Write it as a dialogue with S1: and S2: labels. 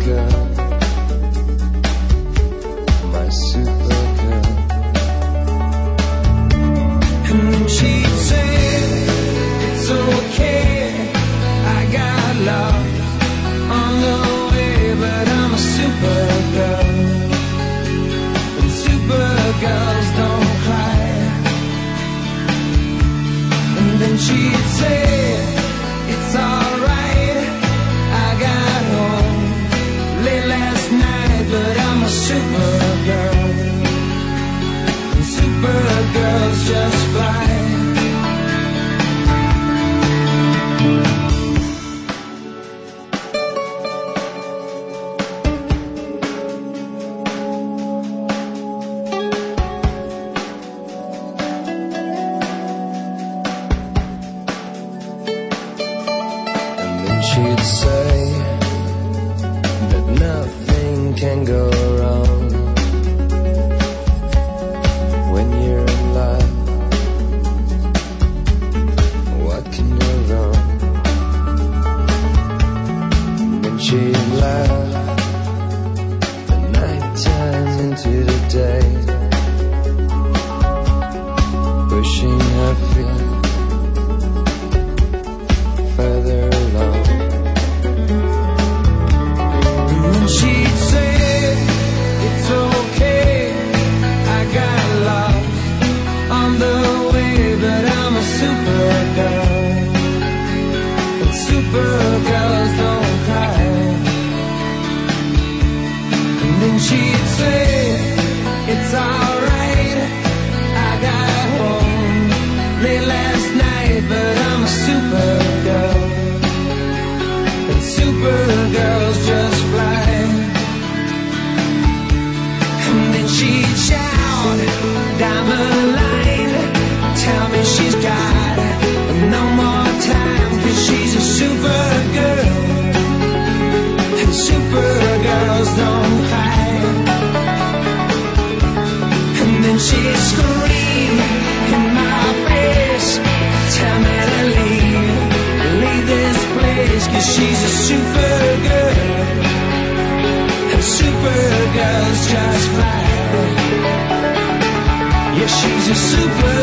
S1: girl, my super girl. And then she'd say, it's okay, I got love on the way, but I'm a super girl, and super girls don't cry. And then she'd say, it's alright, I got home late last night, but I'm a super girl, and super girls just fly. She'd say that nothing can go wrong when you're in love. What can go wrong? And then she'd laugh the night time into the day, pushing her feet further along. She'd say, it's okay, I got love on the way, but I'm a super girl, and super girls don't cry. And then she'd say, it's alright, I got home late last night, but I'm a super girl, and super girls just fly. She'd shout down the line, tell me she's got no more time, 'cause she's a super girl, and super girls don't cry. And then she'd scream in my face, tell me to leave this place, 'cause she's a super girl, and super girls just fly. Yeah, she's a super